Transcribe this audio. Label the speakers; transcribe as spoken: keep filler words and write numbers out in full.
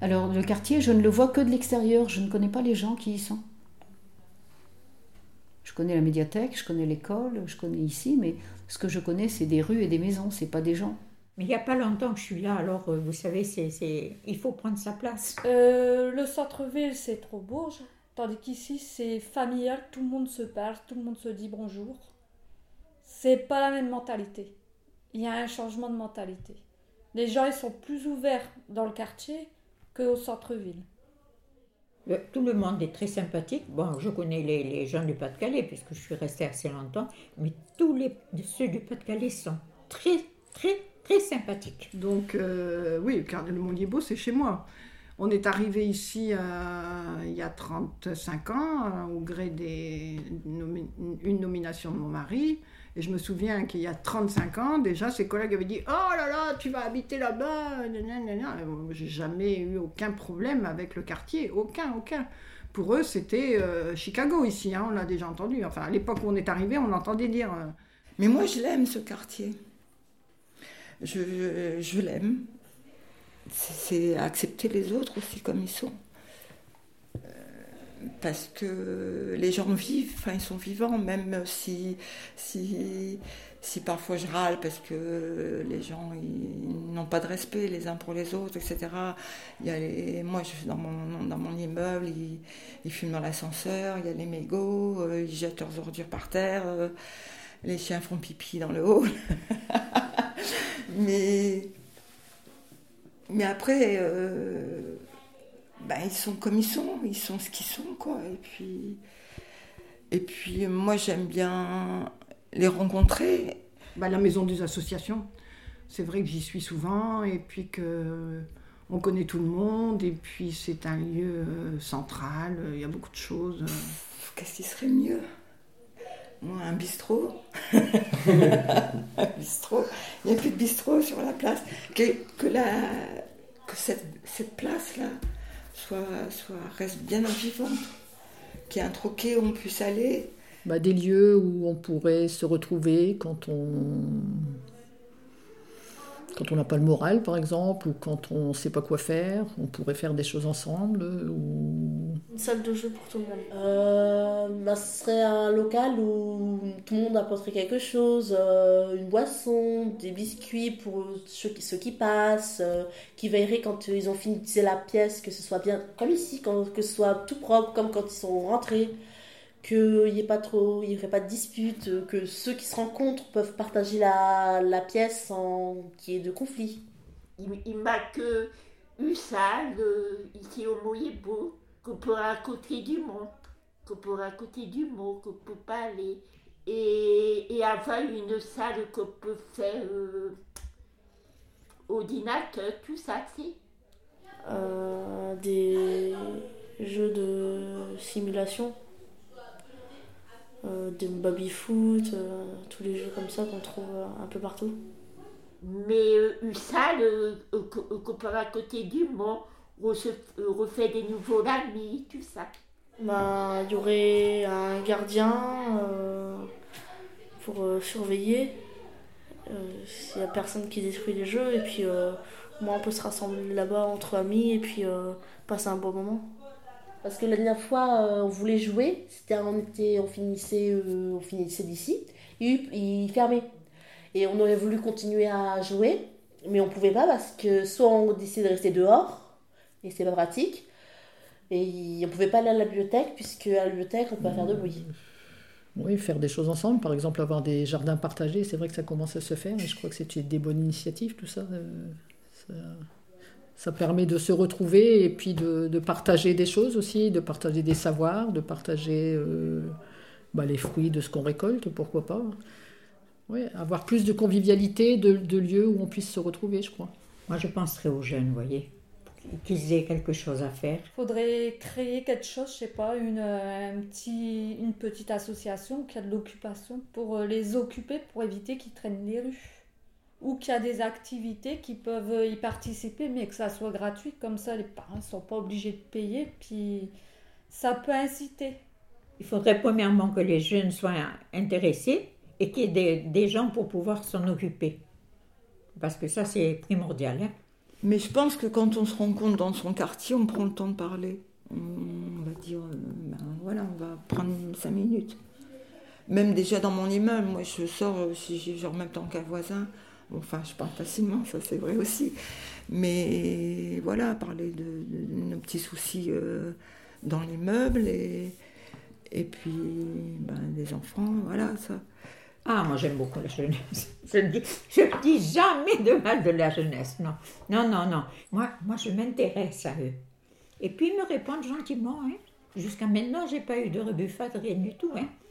Speaker 1: Alors, le quartier, je ne le vois que de l'extérieur. Je ne connais pas les gens qui y sont. Je connais la médiathèque, je connais l'école, je connais ici, mais ce que je connais, c'est des rues et des maisons, c'est pas des gens.
Speaker 2: Mais il n'y a pas longtemps que je suis là, alors euh, vous savez, c'est, c'est... il faut prendre sa place.
Speaker 3: Euh, le centre-ville, c'est trop Bourges, tandis qu'ici, c'est familial, tout le monde se parle, tout le monde se dit bonjour. C'est pas la même mentalité. Il y a un changement de mentalité. Les gens, ils sont plus ouverts dans le quartier qu'au centre-ville.
Speaker 2: Le- tout le monde est très sympathique. Bon, je connais les, les gens du Pas-de-Calais, puisque je suis restée assez longtemps, mais tous les, ceux du Pas-de-Calais sont très, très, très sympathiques.
Speaker 4: Donc, euh, oui, car le Mont-Liébaud, c'est chez moi. On est arrivé ici euh, il y a trente-cinq ans, euh, au gré d'une nomination de mon mari. Et je me souviens qu'il y a trente-cinq ans, déjà, ses collègues avaient dit « Oh là là, tu vas habiter là-bas !» J'ai jamais eu aucun problème avec le quartier, aucun, aucun. Pour eux, c'était euh, Chicago ici, hein, on l'a déjà entendu. Enfin, à l'époque où on est arrivé, on entendait dire... Euh...
Speaker 5: Mais moi, je l'aime, ce quartier. Je, je, je l'aime. C'est, c'est accepter les autres aussi comme ils sont. Euh, parce que les gens vivent, enfin ils sont vivants, même si, si, si parfois je râle parce que les gens ils n'ont pas de respect les uns pour les autres, et cetera. Il y a les, moi, je, dans, mon, dans mon immeuble, ils, ils fument dans l'ascenseur, il y a les mégots, euh, ils jettent leurs ordures par terre, euh, les chiens font pipi dans le hall. mais... Mais après, euh, ben ils sont comme ils sont, ils sont ce qu'ils sont, quoi. Et puis, et puis moi, j'aime bien les rencontrer.
Speaker 4: Ben, la maison des associations, c'est vrai que j'y suis souvent, et puis qu'on connaît tout le monde, et puis c'est un lieu central, il y a beaucoup de choses.
Speaker 5: Qu'est-ce qui serait mieux ? Moi, un bistrot. un bistrot. Il n'y a plus de bistrot sur la place. Que, que, la, que cette, cette place-là soit, soit, reste bien vivante. Qu'il y ait un troquet où on puisse aller.
Speaker 6: Bah, des lieux où on pourrait se retrouver quand on quand on n'a pas le moral, par exemple, ou quand on ne sait pas quoi faire. On pourrait faire des choses ensemble. Ou...
Speaker 7: Une salle de jeu pour tout le monde. Euh, bah, ce serait un local où tout le monde apporterait quelque chose, euh, une boisson, des biscuits pour ceux qui, ceux qui passent, euh, qui veilleraient quand ils ont fini d'utiliser la pièce, que ce soit bien comme ici, quand, que ce soit tout propre, comme quand ils sont rentrés, qu'il n'y ait pas trop, il y aurait pas de dispute, que ceux qui se rencontrent peuvent partager la, la pièce sans qu'il y ait de conflit.
Speaker 8: Il, il m'a que une salle euh, ici au Mont-Liébaud, qu'on peut raconter du monde, qu'on peut raconter du mot, qu'on peut parler, et, et avoir une salle qu'on peut faire euh, ordinateur, tout ça, c'est.
Speaker 7: Euh, des jeux de simulation. Euh, des baby-foot, euh, tous les jeux comme ça qu'on trouve euh, un peu partout.
Speaker 8: Mais euh, une salle euh, euh, qu'on peut raconter du monde, où on se euh, refait des nouveaux amis, tout ça.
Speaker 7: Ben, il y aurait un gardien euh, pour euh, surveiller euh, s'il n'y a personne qui détruit les jeux, et puis euh, moi on peut se rassembler là-bas entre amis et puis euh, passer un bon moment. Parce que la dernière fois, euh, on voulait jouer, c'était, on, était, on, finissait, euh, on finissait d'ici, et il fermait. Et on aurait voulu continuer à jouer, mais on ne pouvait pas parce que soit on décidait de rester dehors, et c'est pas pratique, et on ne pouvait pas aller à la bibliothèque, puisque à la bibliothèque, on peut pas faire de bruit.
Speaker 6: Oui, faire des choses ensemble, par exemple avoir des jardins partagés, c'est vrai que ça commence à se faire, et je crois que c'est des bonnes initiatives, tout ça. Euh, ça... Ça permet de se retrouver et puis de, de partager des choses aussi, de partager des savoirs, de partager euh, bah, les fruits de ce qu'on récolte, pourquoi pas. Ouais, avoir plus de convivialité, de, de lieux où on puisse se retrouver, je crois.
Speaker 2: Moi, je penserais aux jeunes, vous voyez, qu'ils aient quelque chose à faire.
Speaker 3: Il faudrait créer quelque chose, je sais pas, une, un petit, une petite association qui a de l'occupation pour les occuper, pour éviter qu'ils traînent les rues. Ou qu'il y a des activités qui peuvent y participer, mais que ça soit gratuit, comme ça les parents ne sont pas obligés de payer, puis ça peut inciter.
Speaker 2: Il faudrait premièrement que les jeunes soient intéressés et qu'il y ait des, des gens pour pouvoir s'en occuper. Parce que ça, c'est primordial. Hein.
Speaker 5: Mais je pense que quand on se rencontre dans son quartier, on prend le temps de parler. On, on va dire, euh, ben voilà, on va prendre cinq minutes. Même déjà dans mon immeuble, moi je sors, si j'ai en même temps qu'un voisin, bon, enfin je parle facilement, ça c'est vrai aussi. Mais voilà, parler de, de, de nos petits soucis euh, dans l'immeuble et, et puis ben, des enfants, voilà ça.
Speaker 2: Ah, moi j'aime beaucoup la jeunesse. Je ne dis, je dis jamais de mal de la jeunesse, non. Non, non, non. Moi, moi je m'intéresse à eux. Et puis ils me répondent gentiment. Hein. Jusqu'à maintenant, je n'ai pas eu de rebuffade, rien du tout. Hein.